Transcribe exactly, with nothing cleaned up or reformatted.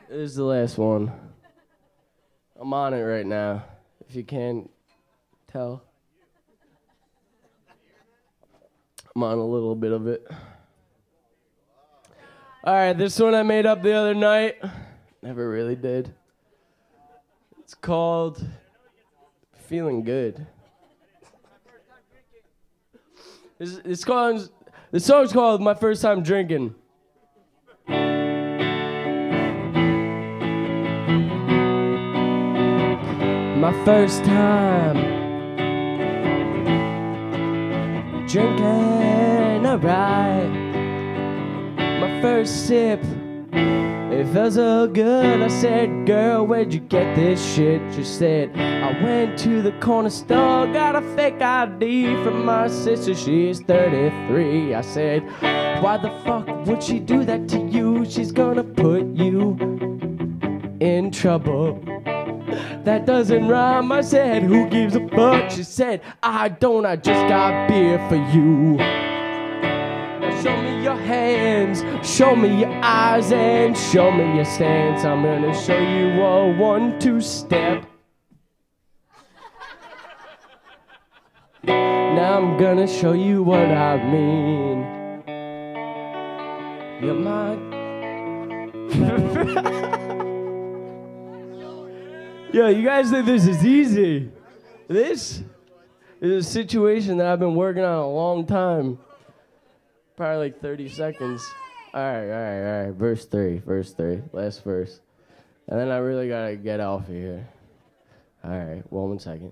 This is the last one. I'm on it right now, if you can't tell. I'm on a little bit of it. All right, this one I made up the other night. Never really did. It's called Feeling Good. It's, it's called, the song's called My First Time Drinking. My first time drinking, alright. My first sip, it felt so good. I said, girl, where'd you get this shit? She said, I went to the corner store, got a fake I D from my sister, she's thirty-three. I said, why the fuck would she do that to you? She's gonna put you in trouble. That doesn't rhyme. I said, who gives a fuck? She said, I don't, I just got beer for you. Now show me your hands, show me your eyes, and show me your stance. I'm gonna show you a one-two step. Now I'm gonna show you what I mean. You're my... Yo, you guys think this is easy? This is a situation that I've been working on a long time. Probably like thirty seconds. All right, all right, all right. Verse three, verse three, last verse. And then I really gotta get off of here. All right, one second.